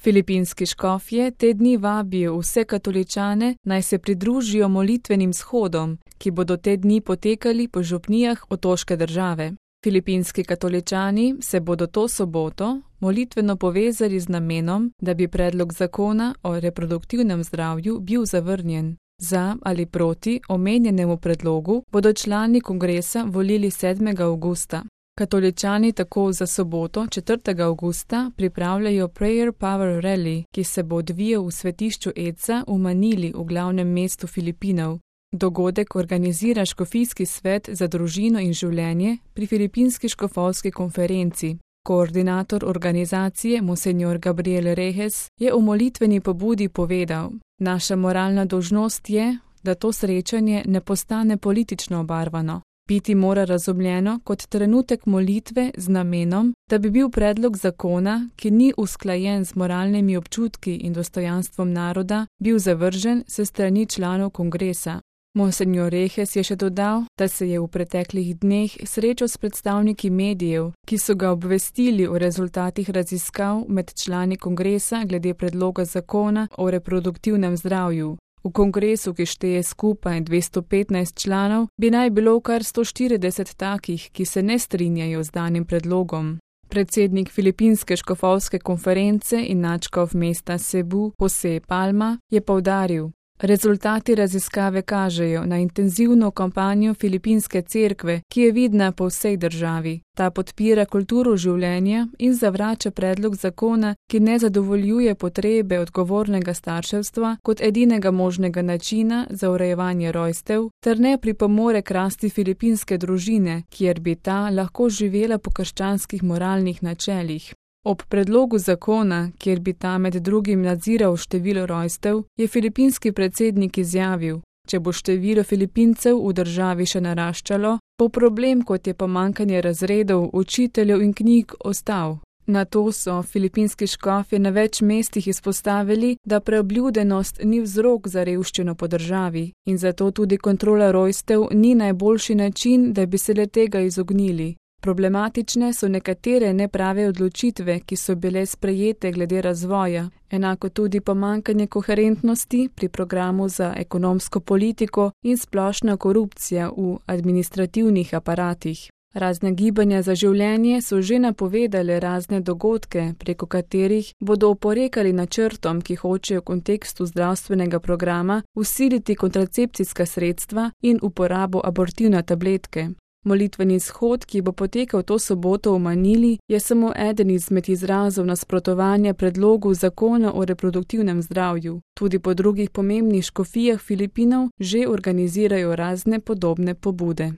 Filipinski škofje te dni vabijo vse katoličane, naj se pridružijo molitvenim shodom, ki bodo te dni potekali po župnijah otoške države. Filipinski katoličani se bodo to soboto molitveno povezali z namenom, da bi predlog zakona o reproduktivnem zdravju bil zavrnjen. Za ali proti omenjenemu predlogu bodo člani kongresa volili 7. avgusta. Katoličani tako za soboto 4. avgusta pripravljajo Prayer Power Rally, ki se bo odvijal v svetišču Edsa v Manili, v glavnem mestu Filipinov. Dogodek organizira Škofijski svet za družino in življenje pri Filipinski škofovski konferenci. Koordinator organizacije Monsenjor Gabriel Rejes je v molitveni pobudi povedal: "Naša moralna dolžnost je, da to srečanje ne postane politično obarvano. Biti mora razumljeno kot trenutek molitve z namenom, da bi bil predlog zakona, ki ni usklajen z moralnimi občutki in dostojanstvom naroda, bil zavržen s strani članov kongresa." Monsenjor Rejes je še dodal, da se je v preteklih dneh srečal s predstavniki medijev, ki so ga obvestili o rezultatih raziskav med člani kongresa glede predloga zakona o reproduktivnem zdravju. V kongresu, ki šteje skupaj 215 članov, bi naj bilo kar 140 takih, ki se ne strinjajo z danim predlogom. Predsednik Filipinske škofovske konference in nadškof mesta Cebu, Jose Palma, je poudaril: "Rezultati raziskave kažejo na intenzivno kampanjo Filipinske cerkve, ki je vidna po vsej državi. Ta podpira kulturo življenja in zavrača predlog zakona, ki ne zadovoljuje potrebe odgovornega starševstva kot edinega možnega načina za urejevanje rojstev, ter ne pripomore k rasti filipinske družine, kjer bi ta lahko živela po krščanskih moralnih načelih." Ob predlogu zakona, kjer bi ta med drugim nadziral število rojstev, je filipinski predsednik izjavil: "Če bo število Filipincev v državi še naraščalo, bo problem, kot je pomanjkanje razredov, učiteljev in knjig, ostal." Na to so filipinski škofje na več mestih izpostavili, da preobljudenost ni vzrok za revščino po državi in zato tudi kontrola rojstev ni najboljši način, da bi se le tega izognili. Problematične so nekatere neprave odločitve, ki so bile sprejete glede razvoja, enako tudi pomanjkanje koherentnosti pri programu za ekonomsko politiko in splošna korupcija v administrativnih aparatih. Razne gibanja za življenje so že napovedale razne dogodke, preko katerih bodo oporekali načrtom, ki hočejo v kontekstu zdravstvenega programa vsiliti kontracepcijska sredstva in uporabo abortivne tabletke. Molitveni shod, ki bo potekal to soboto v Manili, je samo eden izmed izrazov nasprotovanja predlogu zakona o reproduktivnem zdravju. Tudi po drugih pomembnih škofijah Filipinov že organizirajo razne podobne pobude.